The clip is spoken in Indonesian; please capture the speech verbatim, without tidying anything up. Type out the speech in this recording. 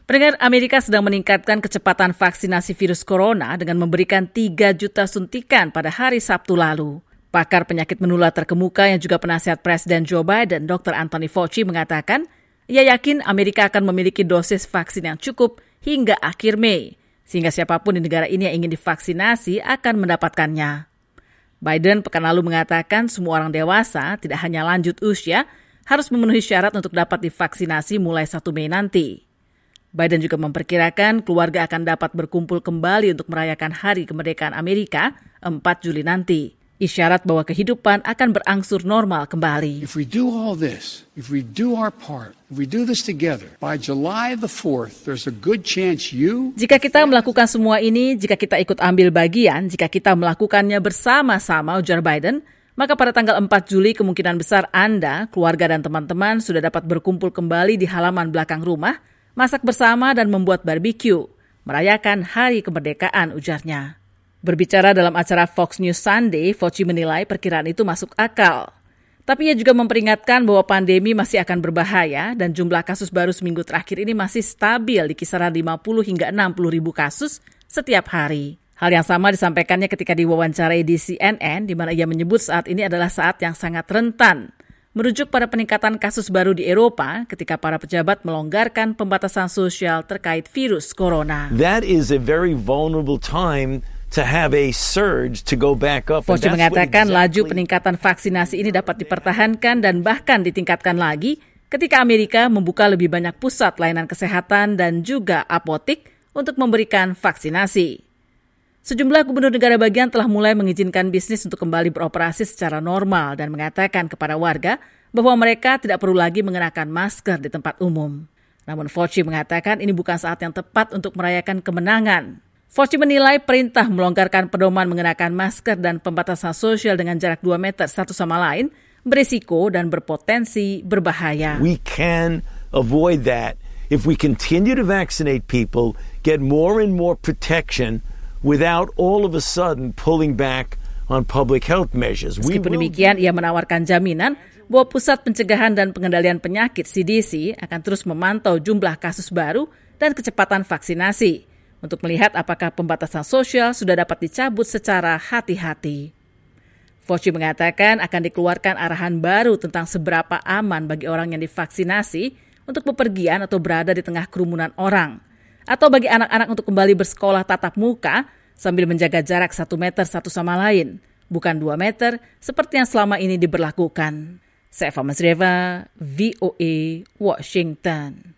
Pendengar, Amerika sedang meningkatkan kecepatan vaksinasi virus corona dengan memberikan tiga juta suntikan pada hari Sabtu lalu. Pakar penyakit menular terkemuka yang juga penasihat Presiden Joe Biden, dokter Anthony Fauci mengatakan, ia yakin Amerika akan memiliki dosis vaksin yang cukup hingga akhir Mei, sehingga siapapun di negara ini yang ingin divaksinasi akan mendapatkannya. Biden pekan lalu mengatakan semua orang dewasa, tidak hanya lanjut usia, harus memenuhi syarat untuk dapat divaksinasi mulai satu Mei nanti. Biden juga memperkirakan keluarga akan dapat berkumpul kembali untuk merayakan Hari Kemerdekaan Amerika empat Juli nanti. Isyarat bahwa kehidupan akan berangsur normal kembali. If we do all this, if we do our part, if we do this together, by July the fourth, there's a good chance you... Jika kita melakukan semua ini, jika kita ikut ambil bagian, jika kita melakukannya bersama-sama, ujar Biden, maka pada tanggal empat Juli kemungkinan besar Anda, keluarga dan teman-teman sudah dapat berkumpul kembali di halaman belakang rumah, masak bersama dan membuat barbeque, merayakan Hari Kemerdekaan, ujarnya. Berbicara dalam acara Fox News Sunday, Fauci menilai perkiraan itu masuk akal. Tapi ia juga memperingatkan bahwa pandemi masih akan berbahaya dan jumlah kasus baru seminggu terakhir ini masih stabil di kisaran lima puluh hingga enam puluh ribu kasus setiap hari. Hal yang sama disampaikannya ketika diwawancarai di C N N, di mana ia menyebut saat ini adalah saat yang sangat rentan. Merujuk pada peningkatan kasus baru di Eropa ketika para pejabat melonggarkan pembatasan sosial terkait virus corona. That is a very vulnerable time to have a surge to go back up. Fauci mengatakan exactly... laju peningkatan vaksinasi ini dapat dipertahankan dan bahkan ditingkatkan lagi ketika Amerika membuka lebih banyak pusat layanan kesehatan dan juga apotik untuk memberikan vaksinasi. Sejumlah gubernur negara bagian telah mulai mengizinkan bisnis untuk kembali beroperasi secara normal dan mengatakan kepada warga bahwa mereka tidak perlu lagi mengenakan masker di tempat umum. Namun Fauci mengatakan ini bukan saat yang tepat untuk merayakan kemenangan. Fauci menilai perintah melonggarkan pedoman mengenakan masker dan pembatasan sosial dengan jarak dua meter satu sama lain berisiko dan berpotensi berbahaya. We can avoid that if we continue to vaccinate people, get more and more protection without all of a sudden pulling back on public health measures. Meskipun demikian, ia menawarkan jaminan bahwa Pusat Pencegahan dan Pengendalian Penyakit C D C akan terus memantau jumlah kasus baru dan kecepatan vaksinasi untuk melihat apakah pembatasan sosial sudah dapat dicabut secara hati-hati. Fauci mengatakan akan dikeluarkan arahan baru tentang seberapa aman bagi orang yang divaksinasi untuk bepergian atau berada di tengah kerumunan orang, atau bagi anak-anak untuk kembali bersekolah tatap muka sambil menjaga jarak satu meter satu sama lain, bukan dua meter seperti yang selama ini diberlakukan. Saya Eva Masreva, V O A, Washington.